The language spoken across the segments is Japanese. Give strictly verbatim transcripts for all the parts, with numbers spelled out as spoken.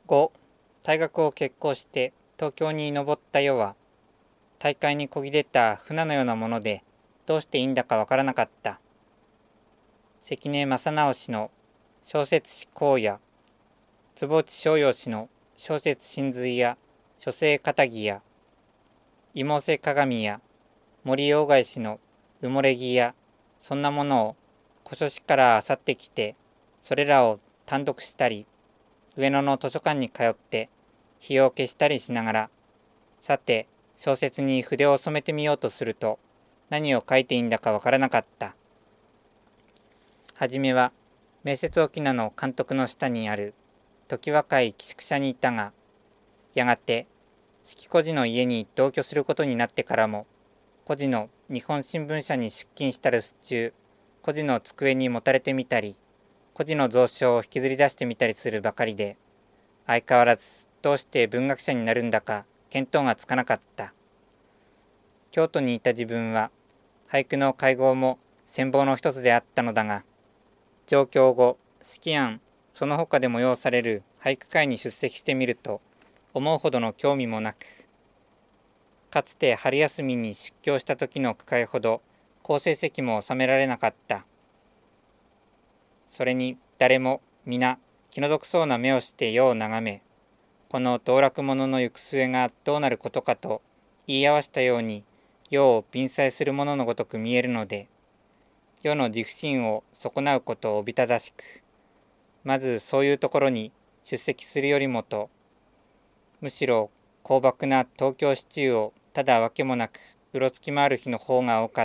ご、大学を決行して東京に登った世は、大海にこぎ出た船のようなもので、どうしていいんだかわからなかった。関根正直氏の小説史荒野、坪内逍遥氏の小説神髄や書生片木や、妹瀬鏡や森鴎外氏の埋もれ木や、そんなものを古書史から漁ってきて、それらを単読したり、上野の図書館に通って日を消したりしながら、さて小説に筆を染めてみようとすると、何を書いていいんだかわからなかった。はじめは名節沖縄の監督の下にある時若い寄宿舎にいたが、やがて四季孤児の家に同居することになってからも、孤児の日本新聞社に出勤した留守中、孤児の机にもたれてみたり、孤児の蔵書を引きずり出してみたりするばかりで、相変わらずどうして文学者になるんだか見当がつかなかった。京都にいた自分は俳句の会合も羨望の一つであったのだが、上京後、式案その他で催される俳句会に出席してみると、思うほどの興味もなく、かつて春休みに出京した時の句会ほど好成績も収められなかった。それに誰も皆気の毒そうな目をして世を眺め、この道楽者の行く末がどうなることかと言い合わせたように世を憫済するもののごとく見えるので、世の自負心を損なうことをおびただしく、まずそういうところに出席するよりもと、むしろ高漠な東京市中をただわけもなくうろつき回る日の方が多かった。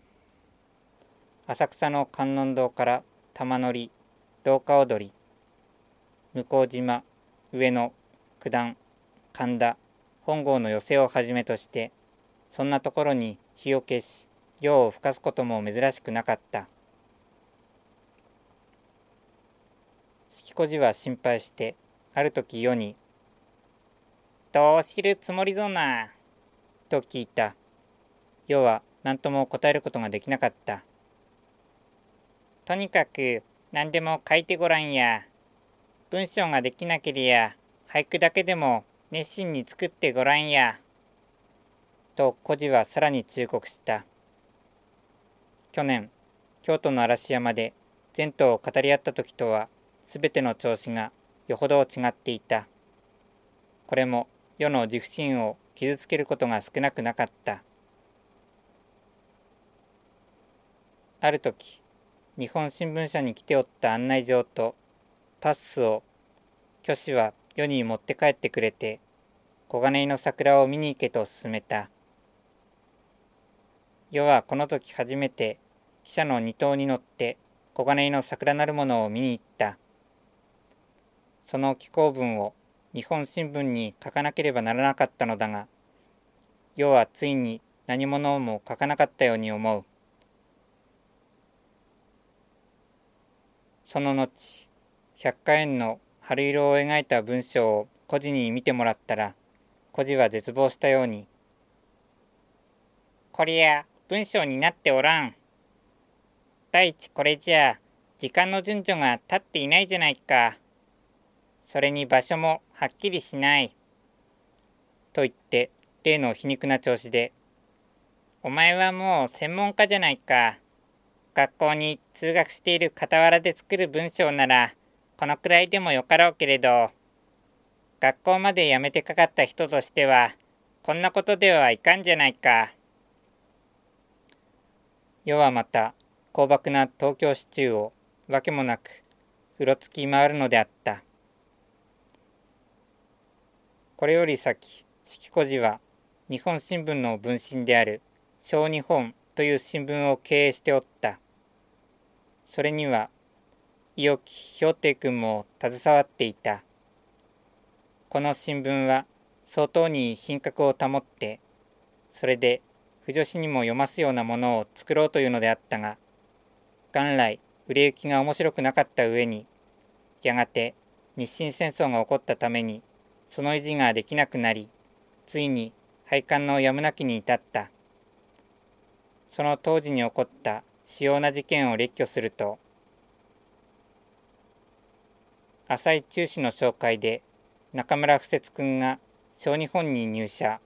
浅草の観音堂から玉乗り、廊下踊り、向島、上野、九段、神田、本郷の寄席をはじめとして、そんなところに火を消し、夜を吹かすことも珍しくなかった。式孤児は心配して、ある時世に、どう知るつもりぞな、と聞いた。世は何とも答えることができなかった。とにかく何でも書いてごらんや。文章ができなけりゃ俳句だけでも熱心に作ってごらんや。と孤児はさらに忠告した。去年、京都の嵐山で前途を語り合った時とはすべての調子がよほど違っていた。これも世の自負心を傷つけることが少なくなかった。ある時、日本新聞社に来ておった案内状とパスを虚子は世に持って帰ってくれて、小金井の桜を見に行けと勧めた。世はこの時初めて汽車の二頭に乗って小金井の桜なるものを見に行った。その寄稿文を日本新聞に書かなければならなかったのだが、世はついに何者も書かなかったように思う。その後、百花園の春色を描いた文章を孤児に見てもらったら、孤児は絶望したように、こりゃ文章になっておらん。第一これじゃ時間の順序が立っていないじゃないか。それに場所もはっきりしない。と言って例の皮肉な調子で、お前はもう専門家じゃないか。学校に通学している傍らで作る文章ならこのくらいでもよかろうけれど、学校まで辞めてかかった人としてはこんなことではいかんじゃないか。世はまた高漠な東京市中をわけもなくうろつき回るのであった。これより先、式孤児は日本新聞の分身である小日本という新聞を経営しておった。それには伊予木氷亭君も携わっていた。この新聞は相当に品格を保って、それで不女子にも読ますようなものを作ろうというのであったが、元来売れ行きが面白くなかった上に、やがて日清戦争が起こったためにその維持ができなくなり、ついに廃刊のやむなきに至った。その当時に起こった主要な事件を列挙すると、浅井中史の紹介で中村不節くんが小日本に入社。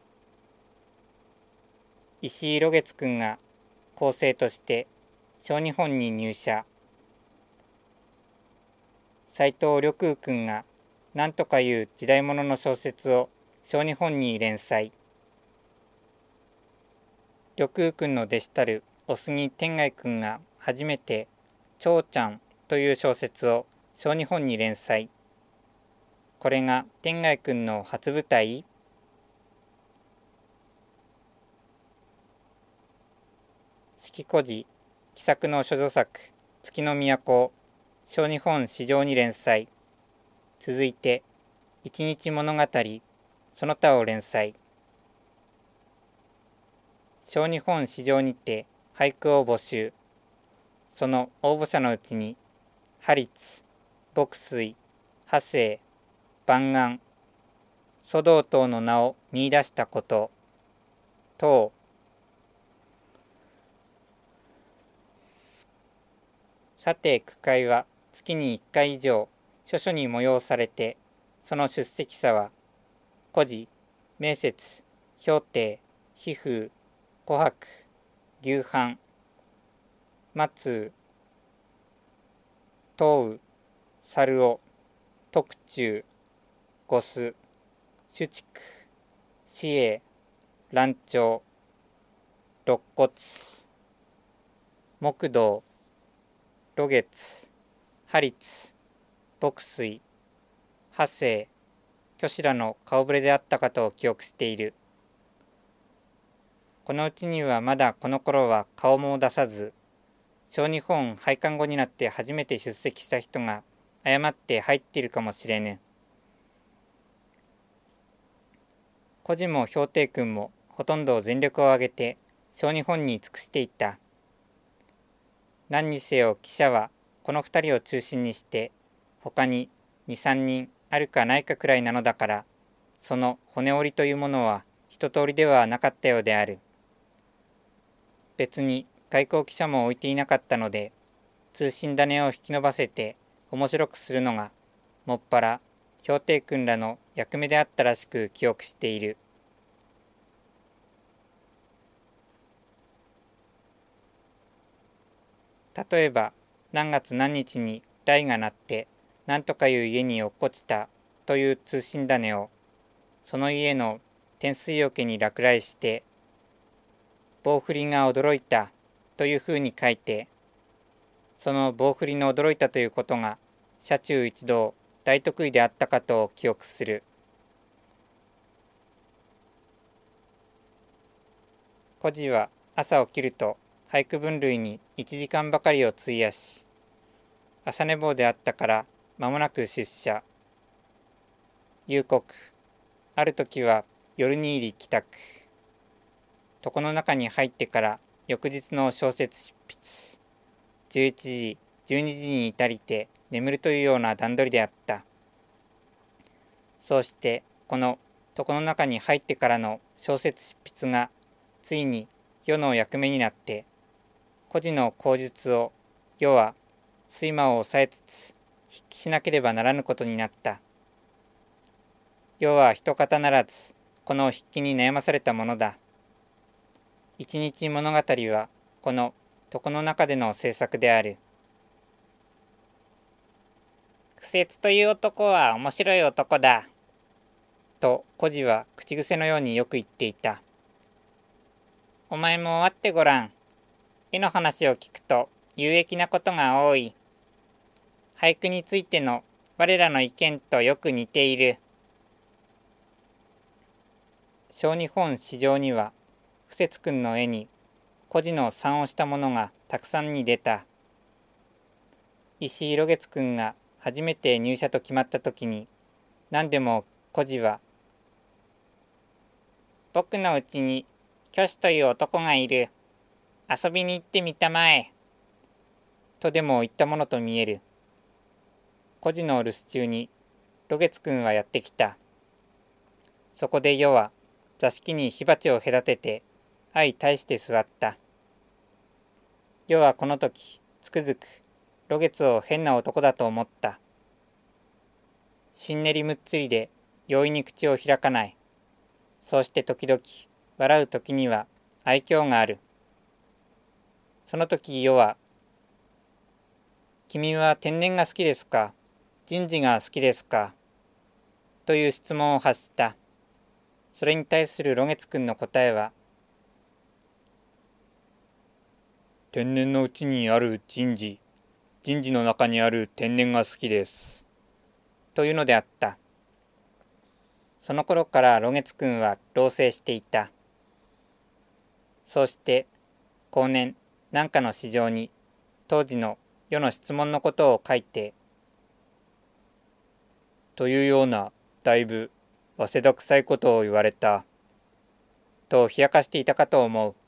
石井露月くんが校生として小日本に入社。斎藤緑空くんが何とかいう時代物の小説を小日本に連載。緑空くんの弟子たる小杉天外くんが初めてちょうちゃんという小説を小日本に連載。これが天外くんの初舞台。四季孤児喜作の処女作月の都を小日本史上に連載。続いて一日物語その他を連載。小日本史上にて俳句を募集。その応募者のうちにハリツ、牧水、波生、万安、蘇道等の名を見出したこと等。さて句会は月にいっかい以上書書に催されて、その出席者は古事、名節、評定、悲風、琥珀、牛飯、松雨、東雨、猿尾、特注、五須、主畜、紫英、蘭長、肋骨、木道、露月、ハリツ、牧水、波生、虚子らの顔ぶれであったかと記憶している。このうちにはまだこの頃は顔も出さず、小日本廃刊後になって初めて出席した人が誤って入っているかもしれぬ。孤児も氷定君もほとんど全力を挙げて小日本に尽くしていた。何にせよ記者はこの二人を中心にして他に二三人あるかないかくらいなのだから、その骨折りというものは一通りではなかったようである。別に外交記者も置いていなかったので、通信種を引き伸ばせて面白くするのがもっぱら氷定君らの役目であったらしく記憶している。例えば何月何日に雷が鳴って何とかいう家に落っこちたという通信種を、その家の天水桶に落雷して棒振りが驚いたというふうに書いて、その棒振りの驚いたということが社中一同大得意であったかと記憶する。孤児は朝起きると俳句分類にいちじかんばかりを費やし、朝寝坊であったから間もなく出社。夕刻、ある時は夜に入り帰宅。床の中に入ってから翌日の小説執筆。じゅういちじ、じゅうにじに至りて眠るというような段取りであった。そうしてこの床の中に入ってからの小説執筆がついに世の役目になって、孤児の口述を世は睡魔を抑えつつ筆記しなければならぬことになった。世は一方ならずこの筆記に悩まされたものだ。一日物語はこの床の中での制作である。不節という男は面白い男だ。と孤児は口癖のようによく言っていた。お前も会ってごらん。絵の話を聞くと有益なことが多い。俳句についての我らの意見とよく似ている。小日本史上には不節君の絵に孤児の賛をしたものがたくさんに出た。石井露月君が初めて入社と決まった時に、何でも孤児は僕のうちに虚子という男がいる。遊びに行ってみたまえ。とでも言ったものと見える。孤児の留守中に露月君はやってきた。そこで世は座敷に火鉢を隔てて相対して座った。世はこの時つくづく露月を変な男だと思った。 しんねりむっつりで容易に口を開かない。そうして時々笑う時には愛嬌がある。その時余は、君は天然が好きですか、人事が好きですかという質問を発した。それに対する露月くんの答えは、天然のうちにある人事、人事の中にある天然が好きです。というのであった。その頃から露月くんは老成していた。そうして後年何かの詩状に当時の世の質問のことを書いて、というようなだいぶ早稲田臭いことを言われたと冷やかしていたかと思う。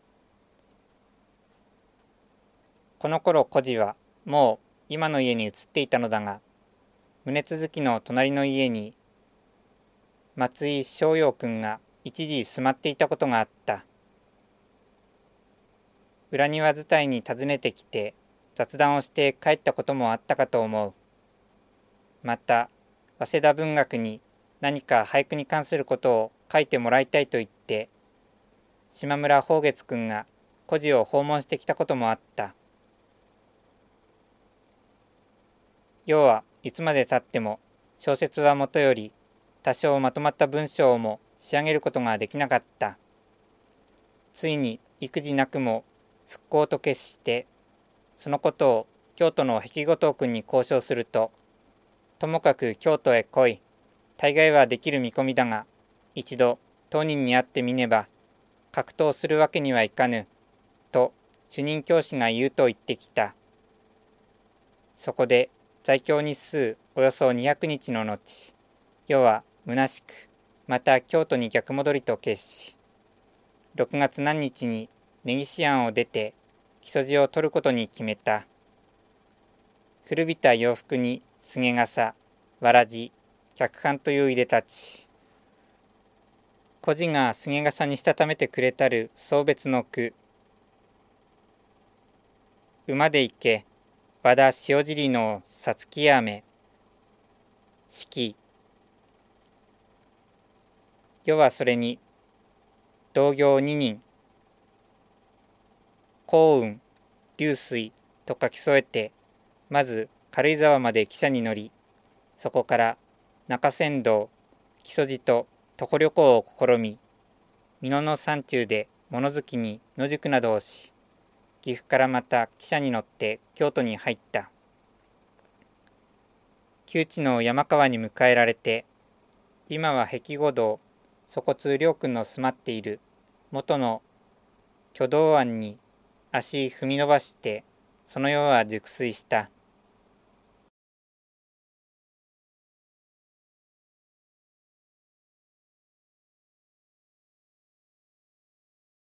この頃孤児はもう今の家に移っていたのだが、宗続きの隣の家に松井翔陽くんが一時住まっていたことがあった。裏庭伝いに訪ねてきて雑談をして帰ったこともあったかと思う。また早稲田文学に何か俳句に関することを書いてもらいたいと言って島村宝月くんが孤児を訪問してきたこともあった。要はいつまでたっても小説はもとより多少まとまった文章も仕上げることができなかった。ついに育児なくも復興と決してそのことを京都の碧後藤君に交渉すると、ともかく京都へ来い、大概はできる見込みだが一度当人に会ってみねば格闘するわけにはいかぬと主任教師が言うと言ってきた。そこで在京日数およそにひゃくにちの後、余は虚しくまた京都に逆戻りと決し、ろくがつ何日に根岸庵を出て木曽路を取ることに決めた。古びた洋服に菅笠、わらじ、客観といういでたち。孤児が菅笠にしたためてくれたる送別の句。馬で行け、和田塩尻のさつきやめ。四季。余はそれに、同業二人、幸運、流水と書き添えて、まず軽井沢まで汽車に乗り、そこから中山道、木曽路と徒歩旅行を試み、美濃の山中で物好きに野宿などをし、岐阜からまた汽車に乗って京都に入った。旧知の山川に迎えられて、今は碧後堂、粗骨良君の住まっている元の挙動庵に足踏み伸ばして、その世は熟睡した。